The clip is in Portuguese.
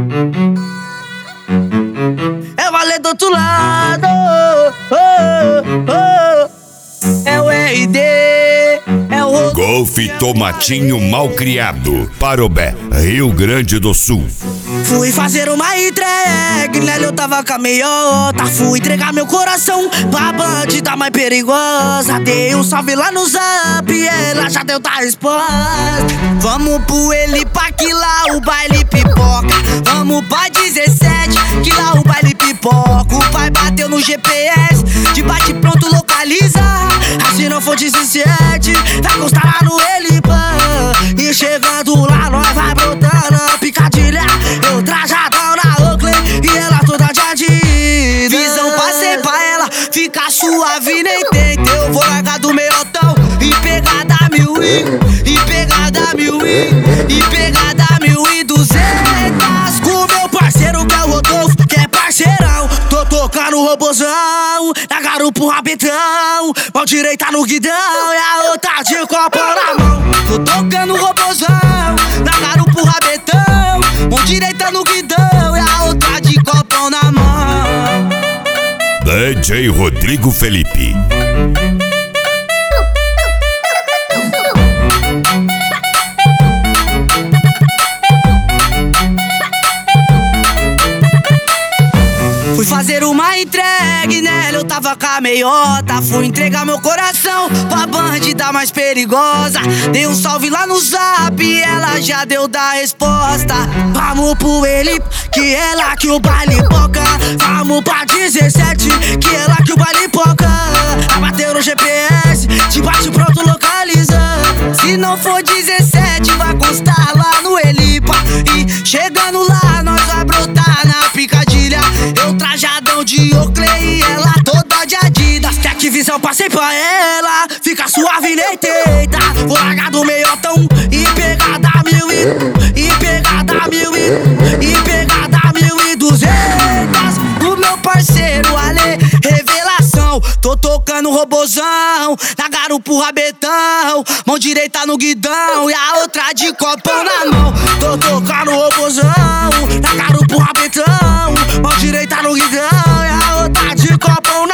É valer do outro lado, é o RD, é o Golf Tomatinho Malcriado, Parobé, Rio Grande do Sul. Fui fazer uma entrega, nela eu tava com a meiota. Fui entregar meu coração pra bandida mais perigosa. Dei um salve lá no zap e ela já deu da resposta. Vamos pro Elipa que lá o baile pipoca. Vamos pra 17 que lá o baile pipoca. O pai bateu no GPS, de bate pronto localiza. Se não for 17, vai constar lá no Elipa. E chegando lá nós vai brotando a picadilha. Eu trajadão na Oakley e ela toda de Adidas. Visão passei pra ela, fica suave nem tenta. Eu vou largar do meiotão e pegada 1.200 com meu parceiro que é o Rodolfo, que é parceirão. Tô tocando robozão, na garupa rabetão. Mão direita no guidão e a outra de copo na mão. Tô tocando robozão, na garupa rabetão. Mão direita no guidão e a outra de copão na mão. DJ Rodrigo Felipe. Fui fazer uma entrega, nela eu tava com a meiota. Fui entregar meu coração pra bandida mais perigosa. Dei um salve lá no zap e ela já deu da resposta. Vamos pro Elipa, que é lá que o baile poca. Vamos pra 17, que é lá que o baile poca. Bateu no GPS, te bate pronto localiza. Se não for 17, vai constar lá no Elipa. E chegando lá, nós vai brotar na picadilha. Eu trajadão de Oakley e ela toda de Adidas. Quer que visão passei pra ela, fica suave nem tenta. Vou largar do meiotão e pegada 1.200 do meu parceiro Ale, revelação. Tô tocando robozão, na garupa rabetão. Mão direita no guidão e a outra de copão na mão. Tô tocando robozão, na garupa rabetão. Mão direita no guidão e a outra de copão